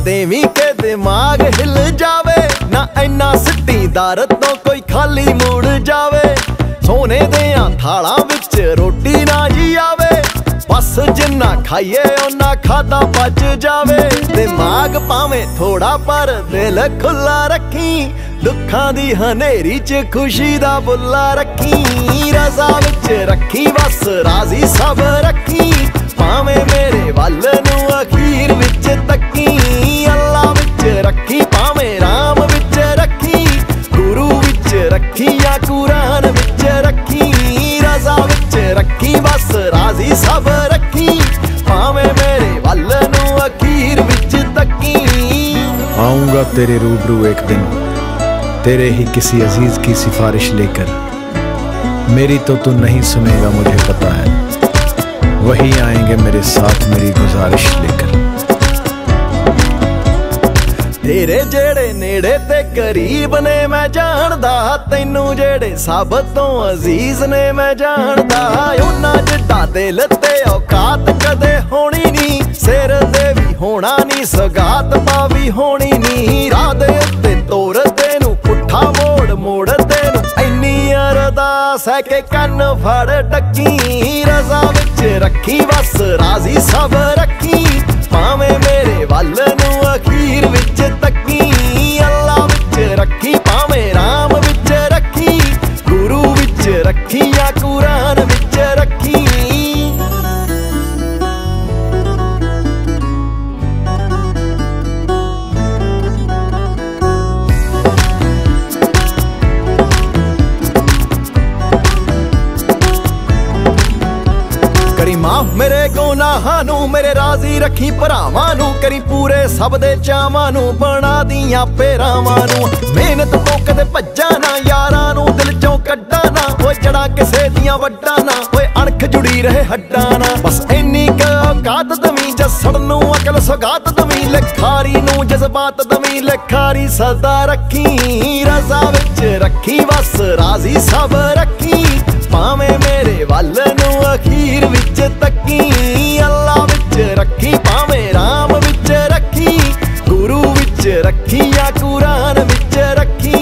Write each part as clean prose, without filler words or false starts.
देवी के दिमाग हिल जावे, ना इन्ना सिट्टी दर तो कोई खाली मुड़ जावे। सोने दियां थालां विच रोटी ना जी आवे, बस जिन्ना खाइए उन्ना खादा बच जावे। दिमाग पावे थोड़ा पर दिल खुला रखी, दुखां दी हनेरी च खुशी दा बुल्ला रखी। रज़ा विच रखी बस राजी सब रखी, पावे मेरे वल नू अखीर विच तकी। अल्लाह विच रखी पावे राम विच रखी, गुरु विच रखी या कुरान विच रखी। रज़ा विच रखी बस राजी सब रखी, पावे मेरे वल नू अखीर विच तकी। आऊंगा तेरे रूबरू एक दिन, तेरे ही किसी अजीज की सिफारिश लेकर। मेरी तो तू नहीं सुनेगा मुझे पता है, वही आएंगे मेरे साथ मेरी गुजारिश लेकर। तेरे जेड़े नेड़े ते करीब ने मैं जानदा, तैनू जेड़े सब तो अजीज ने मैं जानदा। उन्ना जिड्डा दिल ते औकात कदे होनी नी, सिर दे भी होना नी सगात पावी होनी नी। राह दे उत्ते तोर तेनू पुट्ठा मोड़ मोड़ तेनू इन्नी अरदास है के कन्न फड़ टकी। रज़ा विच रखी बस राजी सब रखी, पावे मेरे वल नू अखीर विच तकी। अल्लाह विच रखी पावे राम विच रखी, गुरु विच रखी या कुरान विच रखी। करी माफ मेरे गुनाहां नू, मेरे राजी रखी भरावां नू। करी पूरे सब दे चावां नू, बना दियां पेरावां नू। मेहनत तो कदे भज्जा ना, यारां नू दिल चों कड्डा ना। ओए जड़ा किसे दियां वड्डा ना, ओए अणख जुड़ी रहे हड्डा ना। बस इन्नी क औकात दवी, जसड़ नू अकल सौगात दवी। लिखारी नू जज्बात दवी, लिखारी सदा रखी। रज़ा विच रखी बस राजी सब रखी, पावे मेरे वल नू अखीर विच तकी। अल्लाह विच रखी पावे राम विच रखी, गुरु विच रखी या कुरान विच रखी।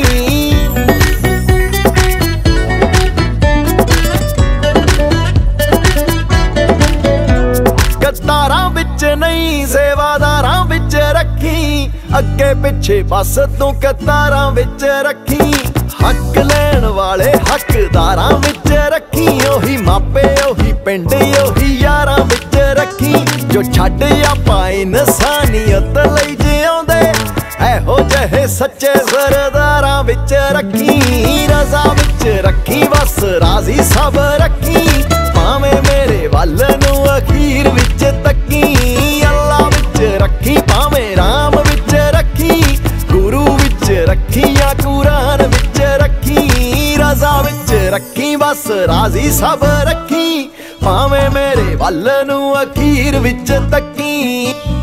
गद्दारां विच नहीं सेवादारां विच रखी, अगे पिछे बस तू कतारां विच रखी। हक लैण वाले हकदारां विच रखी, ओही मापे ओही पिंड ओही यारां विच रखी। जो छड्ड आपां इंसानियत लई जिउंदे, एहो जहे सच्चे सरदारां विच रखी। रज़ा विच रखी बस राजी सब रखी, पावे मेरे वल नू अखीर विच तकी। अल्लाह विच रखी पावे राम विच रखी, गुरु विच रखी या कुरान विच रखी। रज़ा विच रखी बस राजी सब रखी, पावे मेरे वल नू अखीर विच तकी।